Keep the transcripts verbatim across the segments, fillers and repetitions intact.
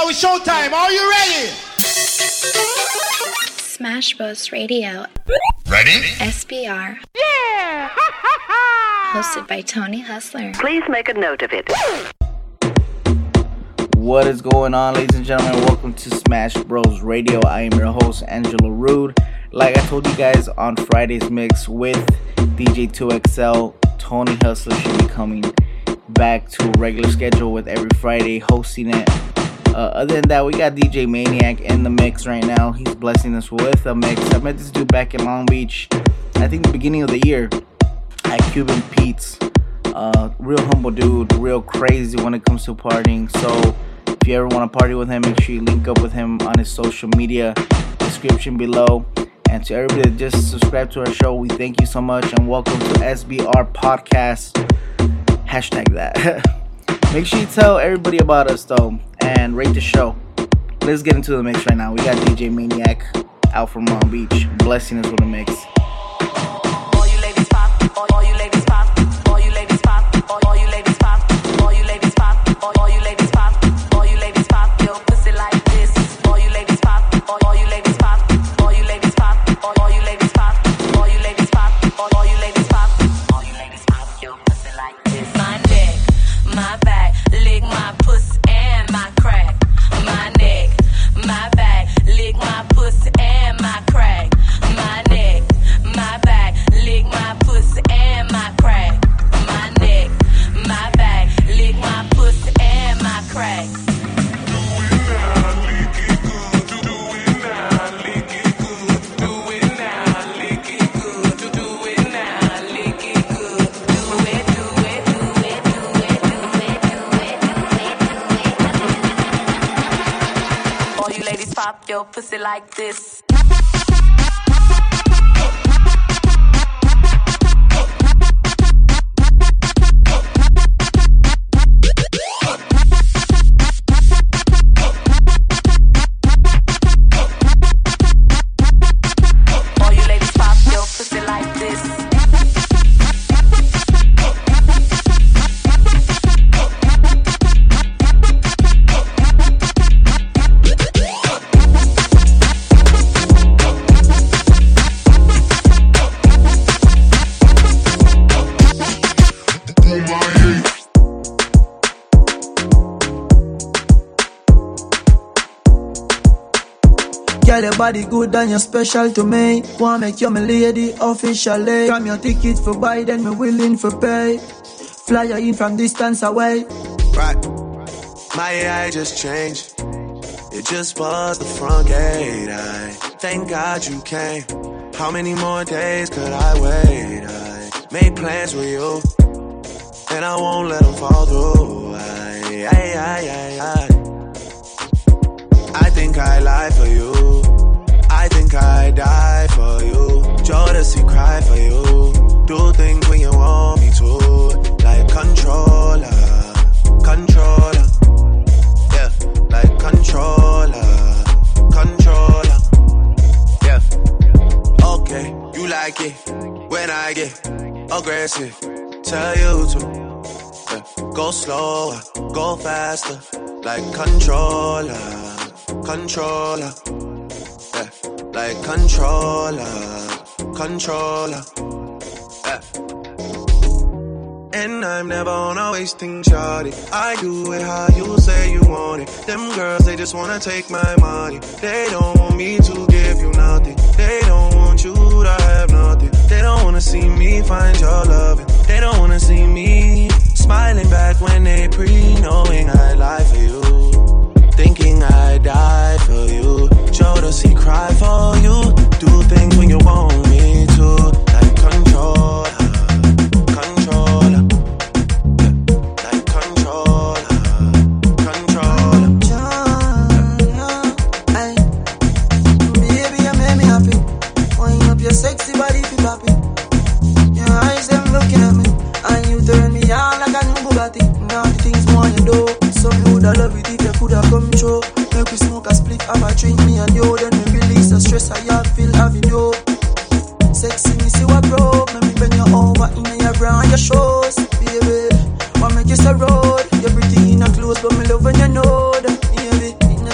it's showtime. Are you ready? Smash Bros Radio. Ready? S B R. Yeah! Hosted by Tony Hustler. Please make a note of it. What is going on, ladies and gentlemen? Welcome to Smash Bros Radio. I am your host, Angelo Rude. Like I told you guys on Friday's mix with D J two X L, Tony Hustler should be coming back to a regular schedule with every Friday hosting it. Uh, other than that, we got D J Maniac in the mix right now. He's blessing us with a mix. I met this dude back in Long Beach, I think the beginning of the year, at Cuban Pete's. Uh, real humble dude, real crazy when it comes to partying. So if you ever want to party with him, make sure you link up with him on his social media description below. And to everybody that just subscribed to our show, we thank you so much and welcome to S B R Podcast. Hashtag that. Make sure you tell everybody about us though and rate the show. Let's get into the mix right now. We got D J Maniac out from Long Beach blessing us with a mix. All you ladies pop, all, all you ladies pop, all you ladies pop, all, all you ladies pop, all you ladies pop, all, all you ladies pop, all you ladies pop, your pussy like this. All you ladies pop, all, all you ladies pop, all you ladies pop, all, all you ladies pop, all you ladies pop, all, all you ladies pop, all you ladies pop, your pussy like this. My neck, my back, lick my pussy and my crack. My neck, my back, lick my pussy and my crack. My neck, my back, lick my pussy and my crack. My neck, my back, lick my pussy and my crack. All you ladies pop your pussy like this. All you ladies pop your pussy like this. Girl, your body good and you're special to me. Wanna make you my lady officially. Come your ticket for buy, then me willing for pay. Fly you in from distance away. Right, my A I just changed. It just buzzed the front gate. I thank God you came. How many more days could I wait? I made plans with you, and I won't let them fall through. I, I, I, I, I. I think I lie for you. I think I die for you. Jodeci cry for you. Do things when you want me to. Like controller, controller. Yeah, like controller, controller. Yeah. Okay, you like it when I get aggressive. Tell you to yeah. Go slower, go faster. Like controller. Controller, yeah, like controller, controller, yeah. And I'm never on a wasting shawty. I do it how you say you want it. Them girls, they just wanna take my money. They don't want me to give you nothing. They don't want you to have nothing. They don't wanna see me find your loving. They don't wanna see me smiling back when they pre-knowing I lie for you. Thinking I die for you. Jodeci cry for you. Do things when you want me to. Like controller, controller. Like controller, controller. Ay, baby, you make me happy. Wind up your sexy body, feel happy. Your eyes, them looking at me. And you turn me on like a new Bugatti. Now the things more you do. So you woulda love it if you coulda come true. Make we smoke a split, have a drink, me and you. Then we release the stress I have, feel having you. Sexy, me see what broke. Make me bend you over in your bra and your shoes, baby. Wanna make you so road. You're pretty in a clothes, but me love when you know that, baby. In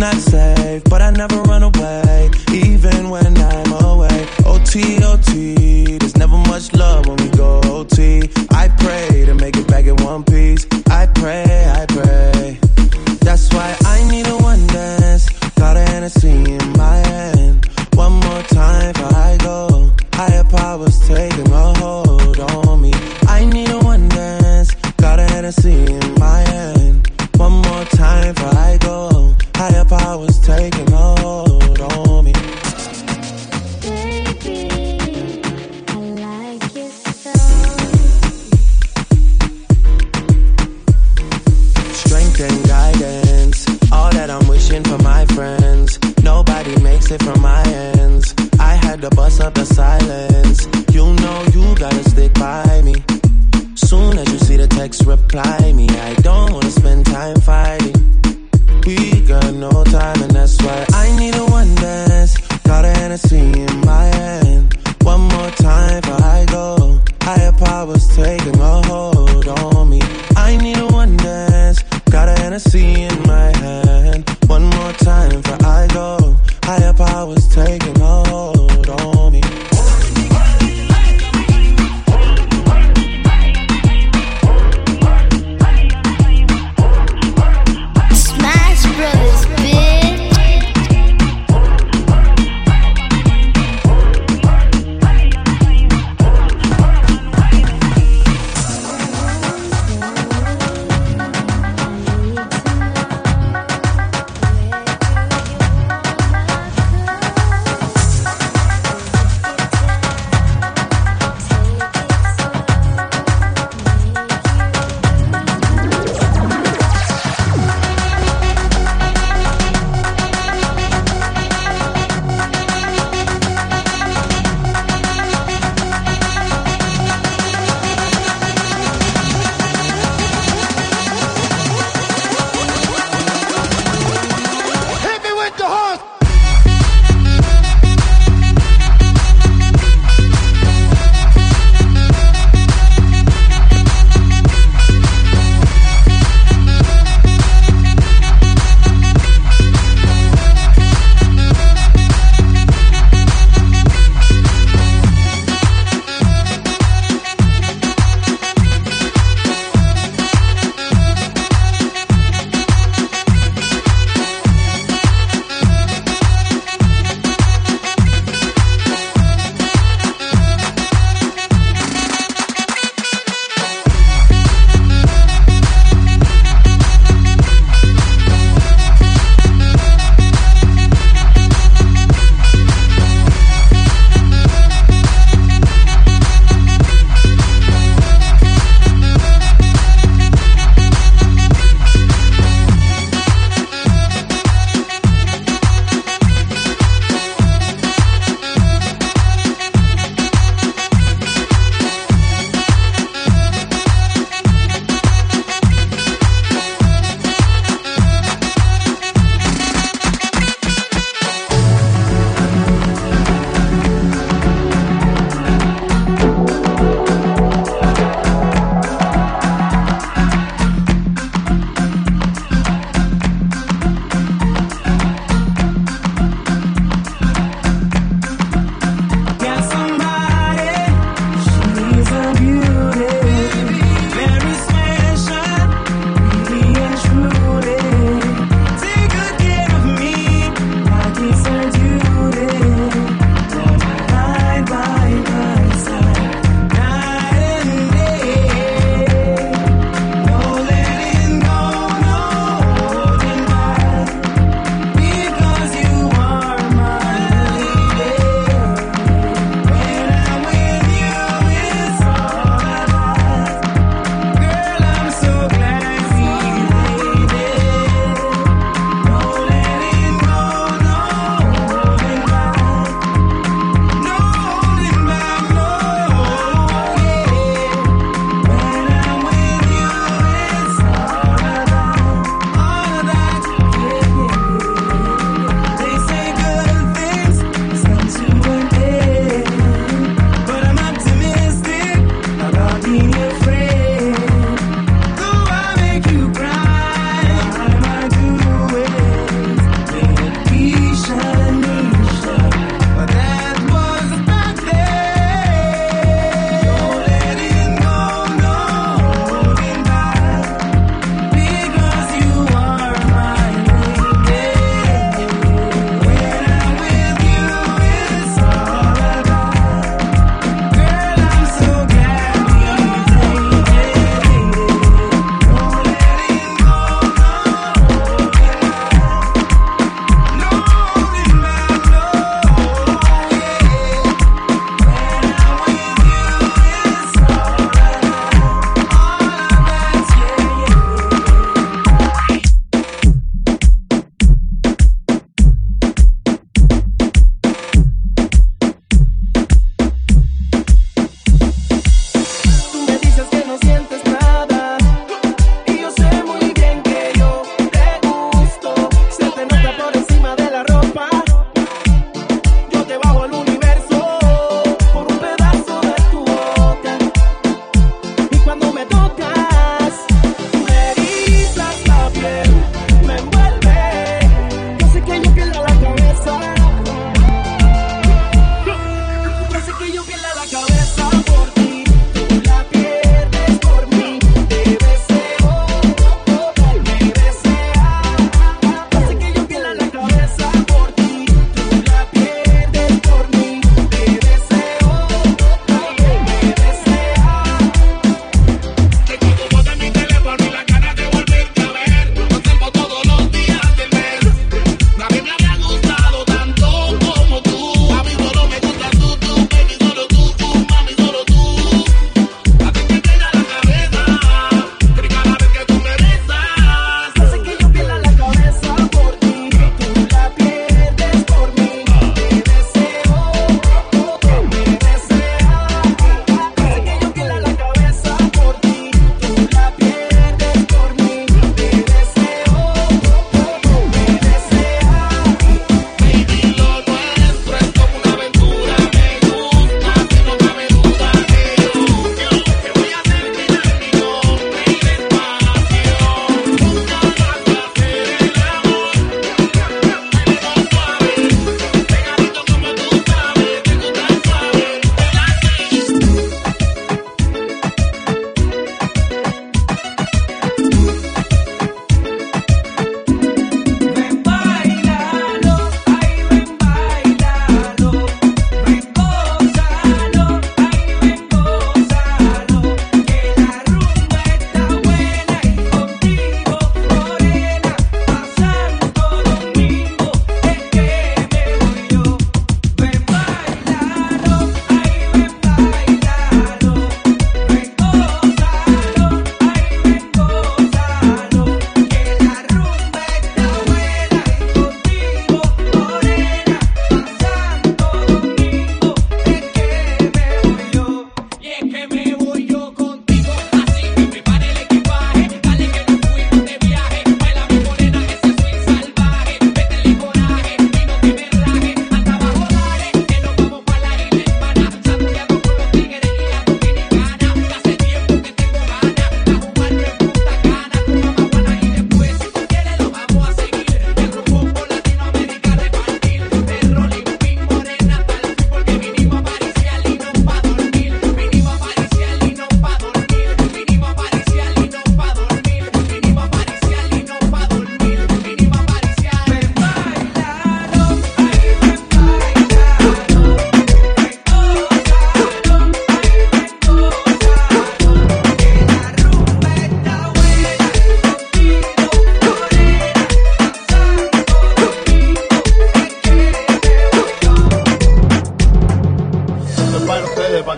not safe, but I never run away, even when I'm away. O T, O T, there's never much love when we go O T. I pray to make it back in one piece. I pray, I pray. That's why I need a one dance. Got a Hennessy in my hand. One more time before I go. Higher powers taking a hold on me. I need a one dance. Got a Hennessy in my hand. One more time before I go. Higher powers taking a hold on me. Baby, I like you so. Strength and guidance, all that I'm wishing for my friends. Nobody makes it from my ends. I had to bust up the silence. You know you gotta stick by me. Soon as you see the text, reply me. I don't wanna spend time fighting. We got no time, and that's why I need a one dance. Got a Hennessy in my hand. One more time before I go. Higher powers taking a hold on me. I need a one dance. Got a Hennessy in my hand. One more time.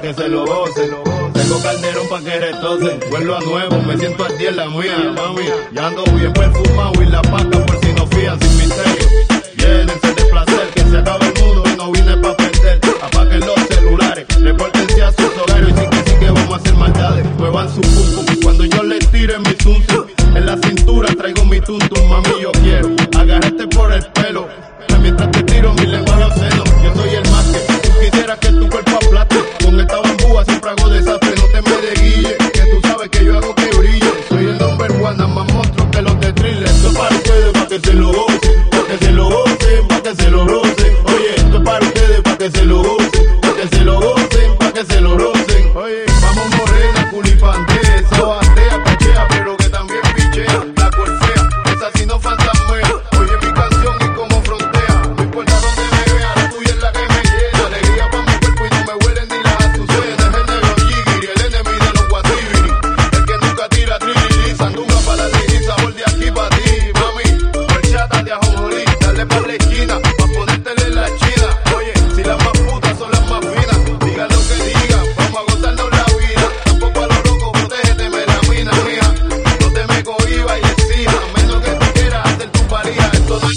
que se lo gocen. Tengo Calderón pa' que retocen. Vuelvo a nuevo, me siento al día en la mía, mami. Ya ando bien perfumado y la paca por si no fían sin misterio. Llénense de placer, que se acabe el mundo y no vine pa' perder. Apaguen los celulares, repórtense a sus hogares y sí que sí que vamos a hacer maldades. Muevan su pum pum cuando yo les tire mi zum zum. En la cintura traigo mi tum tum, mami yo quiero agarrarte por el pelo. Mientras te tiro mi lengua a los senos, yo soy el más que tú quisieras que tu cuerpo aplaste. Con esta bambúa siempre hago desastre, no te me desguille, que tú sabes que yo hago que brille. Soy el number one, nada más monstruo que los de thriller. Esto es para ustedes, pa' que se lo gocen, pa' que se lo gocen, pa' que se lo rocen. Oye, esto es para ustedes, pa' que se lo gocen, pa' que se lo gocen, pa' que se lo rocen. Oye, vamos morena, culipante, esa batea, cachea, pero que también pichea. La corfea, esa sí no fantasmea. Oye, mi canción y como frontea. No importa donde me vea, la tuya es la que me llena. Alegría pa' mi cuerpo y no me huelen ni las azucenas. Es el negro Jigiri, el enemy de los guatibiri. El que nunca tira trilili, sandunga pa' la liriza, vol de aquí pa' ti, mami. Horchata de ajonjolí, dale pa' la esquina, pa' ponértele en la china. Oye, si las más putas son las más finas, digan lo que digan, vamos a gozarnos la vida. Tampoco a lo loco, protégete, me la mina, mía. No te me cohibas y exija, menos que tú quieras hacer tu paría. Esto no es...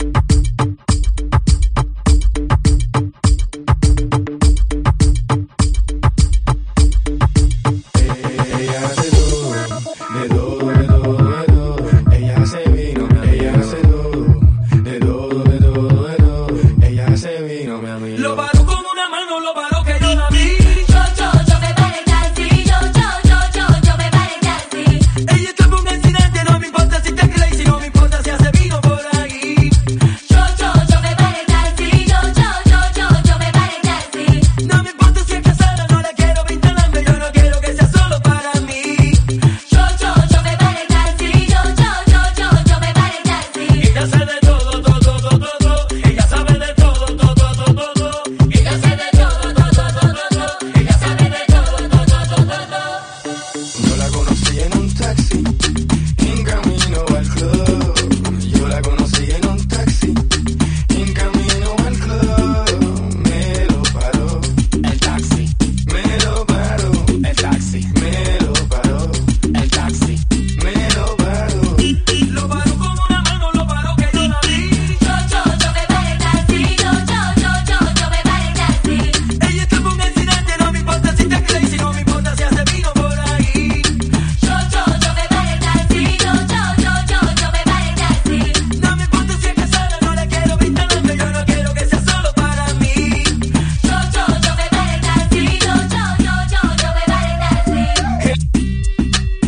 Ella hace todo, de todo, de todo, de todo. Ella hace vino, ella hace todo, de todo, de todo, de todo. Ella hace vino, mi amigo. Lo paró con una mano, lo paró que yo la vi. Yo, yo, yo me paré casi. Yo, yo, yo, yo, yo me paré casi. Ella está en un accidente, no me importa si te crees, si no me importa si hace vino por ahí. Yo, yo, yo me paré casi. Yo, yo, yo, yo, yo me paré casi. No me importa si es casada, no la quiero vinculando, yo no quiero que sea solo para mí. Yo, yo, yo me paré casi. Yo, yo, yo, yo, yo me paré casi. Ella sabe de todo, todo, todo, todo. Ella sabe de todo, todo, todo, todo. Ella sabe de todo, todo, todo, todo. Ella sabe de todo, todo, todo, todo. Yo la conocí en un taxi, en camino al club. Yo la conocí en un taxi, en camino al club. Me lo paró el taxi, me lo paró el taxi, me lo paró el taxi, me lo paró. Lo paró con una mano, lo paró que yo la vi. Yo, yo, yo me paré casi. Yo, yo, yo, yo, yo me paré casi. Ella está en un accidente, no me importa si te crees, si no me importa si hace vino por ahí. Yo, yo, yo me paré casi. Yo, yo, yo, yo, yo me paré casi. No me importa si es casada, no la quiero vinculando, yo no quiero que sea solo para mí. Yo, yo, yo me paré casi. Yo, yo, yo, yo, yo me paré casi.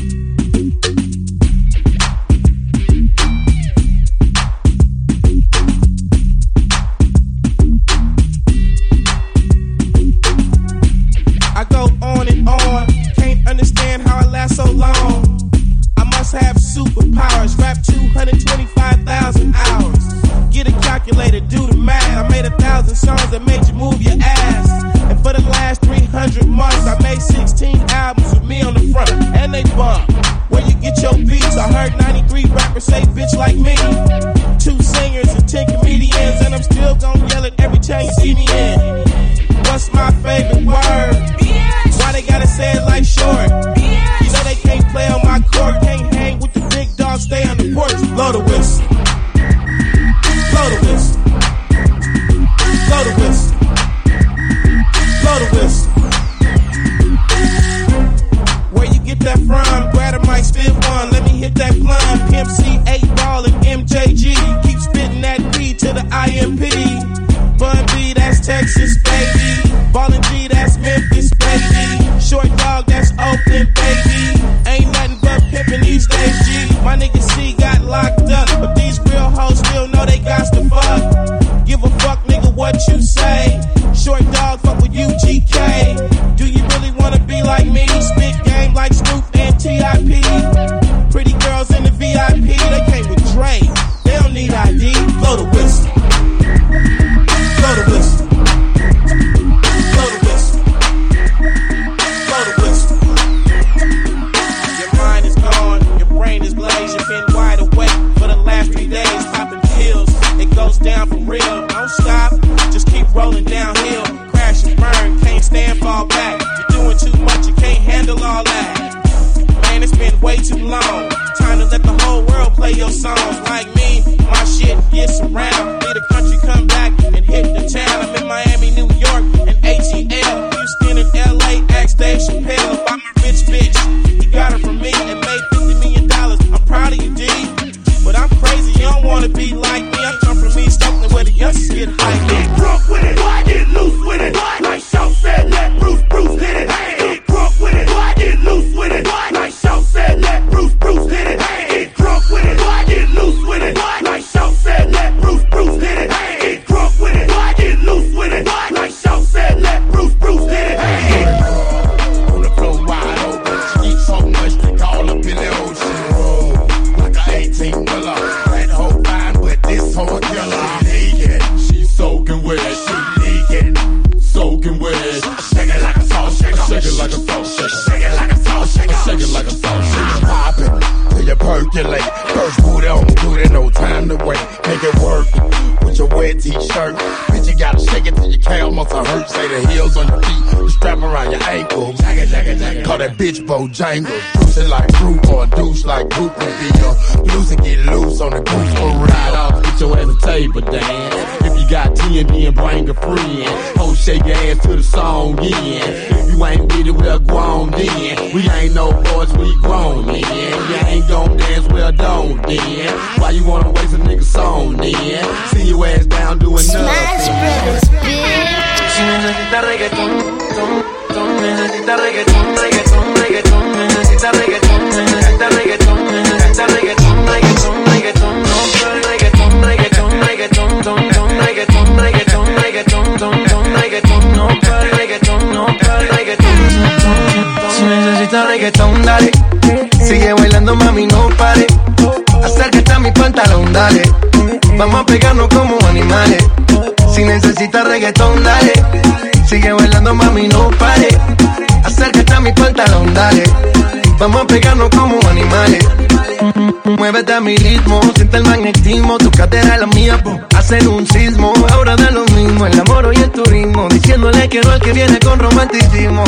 I go on and on, can't understand how I last so long. I must have superpowers, rap two hundred twenty-five thousand hours. Get a calculator, do the math. I made a thousand songs that made you move your ass. And for the last three hundred months, I made sixteen albums with me on the front, and they bump. Where you get your beats? I heard ninety-three rappers say bitch like me. Two singers and ten comedians, and I'm still gon' yell it every time you see me in. What's my favorite word? Why they gotta say it like short? You know they can't play on my court, can't hang with the big dogs, stay on the porch. Blow the whistle. Blow the whistle. Blow the whistle. Blow the whistle. Where you get that from? Grab a mic, spit one, let me hit that blunt. P M C, eight ball, and M J G. Keep spitting that P to the I M P. Bun B, that's Texas, baby. Ballin' G, that's Memphis, baby. Short dog, that's Oakland, baby. Ain't nothing but pimpin' these days, G. My nigga C got locked up, but these real hoes still know they got to fuck. Give a fuck, nigga, what you say. Short dog, fuck with U G K. Do you really wanna be like me? Spit game like Snoop and T I P. Pretty girls in the V I P, they came with Dre. They don't need I D. Blow the whistle. Blow the whistle. Blow the whistle. Blow the whistle. Your mind is gone, your brain is glazed. You've been wide awake for the last three days, popping pills. It goes down for real. Don't stop, just keep rolling downhill. Crash and burn, can't stand, fall back. handle all that? Man, it's been way too long. Time to let the whole world play your songs. Like me, my shit gets around. Need a country come back and hit the town. I'm in Miami, New York, and A T L. Houston and L A, ask Dave Chappelle about my rich bitch. He got her from me and made fifty million dollars. I'm proud of you, D. But I'm crazy, you don't wanna be like me. I come from East Oakland where the youngsters get hyped. Get drunk with it, boy, get loose with it. Like Show said, let Bruce Bruce hit it. Get drunk with it, boy, get loose with it. Like Show said, let Bruce Bruce hit it. Get drunk with it, boy, get loose with it. Like Show said, let Bruce Bruce hit it. Get drunk with it, boy, get loose with it. Like Show said, let Bruce Bruce hit it. On the floor wide open, eat so much they call up in the ocean. Like a eighteen wheeler, that whole fine, but this whole killer. Naked, she's soaking wet, she naked, soaking wet. Shake it like a salt shaker, shake it like a salt shaker, shake it like a salt shaker, shake it like a salt shaker. Pop it till you percolate. First booty on booty, no time to wait. Make it work with your wet t-shirt. Bitch, you gotta shake it till your calf muscle hurt. Say the heels on your feet, the strap around your ankle. Jacket, jacket, jacket. Call that bitch Bojangles. Juicy like fruit or a douche like Groot would be your loose and get loose on the goose for ride off. Get your ass a table dance. If you got T N D and bring a friend. Ho, shake your ass to the song again. If you ain't with it, we're grown then. We ain't no boys, we grown then. You ain't gon' dance, well don't then. Why you wanna waste a nigga song then? See your ass down doing nothing. Smash Brothers, bitch. Si necesita reggaetón, ton, ton, necesita reggaetón, reggaetón, reggaetón, necesita reggaetón, necesita reggaetón, necesita reggaetón, reggaetón, reggaetón, no pero reggaetón, reggaetón, reggaetón, ton, ton, reggaetón, reggaetón, reggaetón, ton, ton, reggaetón, no pero reggaetón, no pero reggaetón. Si necesita reggaetón, dale, sigue bailando mami, no pare, acércate a mi pantalón, dale, vamos a pegarnos como animales. Si necesitas reggaetón, dale, sigue bailando mami, no pare, acércate a mi pantalón, dale, vamos a pegarnos como animales. Muévete a mi ritmo, siente el magnetismo, tu cadera es la mía, po, hacen un sismo. Ahora da lo mismo, el amor y el turismo, diciéndole que no al que viene con romanticismo.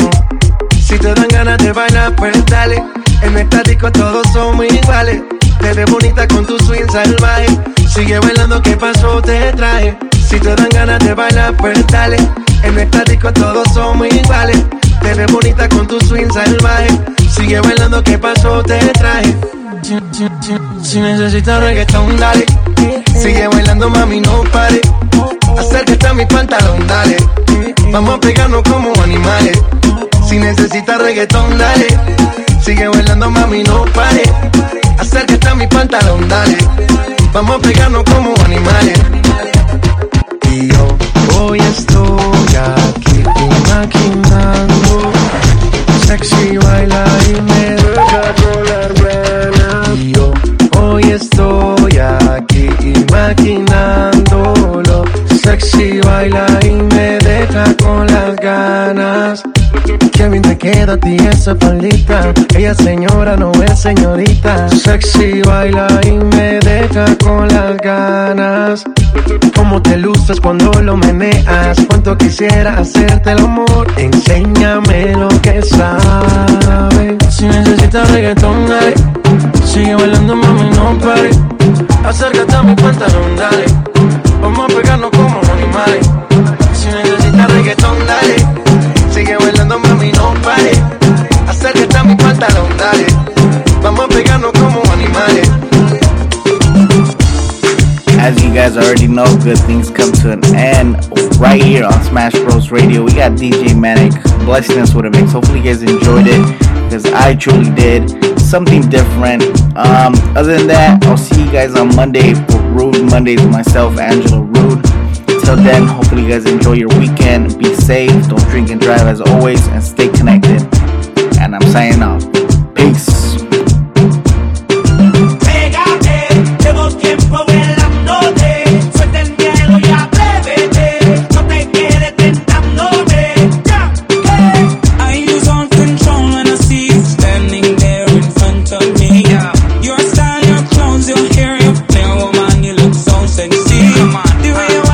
Si te dan ganas de bailar, pues dale, en esta disco todos somos iguales. Te ves bonita con tu swing salvaje, sigue bailando, ¿qué pasó? Te traje. Si te dan ganas de bailar, pues dale, en esta disco todos somos iguales. Te ves bonita con tu swing salvaje, sigue bailando, ¿qué pasó? Te traje. Si, si, si, si necesitas reggaetón, dale, sigue bailando mami, no pare, acércate a mi pantalón, dale, vamos a pegarnos como animales. Si necesitas reggaetón, dale, sigue bailando mami, no pare, acércate a mi pantalón, dale, vamos a pegarnos como animales. Y yo hoy estoy aquí imaginando, sexy baila y me deja con las ganas. Y yo hoy estoy aquí imaginándolo, sexy baila y me deja con las ganas. Qué bien te queda a ti esa faldita, ella señora no es señorita. Sexy baila y me deja con las ganas. Cómo te luces cuando lo meneas, cuánto quisiera hacerte el amor. Enséñame lo que sabes. Si necesitas reggaetón, dale, sigue bailando mami, no pare, acércate a mi pantalón, dale, vamos a pegarnos como animales. Si necesitas reggaetón, dale, sigue bailando mami, no pare, acércate a mi pantalón, dale, vamos a pegarnos como animales. As you guys already know, good things come to an end right here on Smash Bros Radio. We got D J Manic blessing us with a mix. Hopefully you guys enjoyed it, because I truly did. Something different. Um, other than that, I'll see you guys on Monday for Rude Mondays with myself, Angela Rude. Till then, hopefully you guys enjoy your weekend. Be safe, don't drink and drive as always, and stay connected. And I'm signing off. Peace. Your style, your clothes, your hair, your flair, woman, you look so sexy. The way you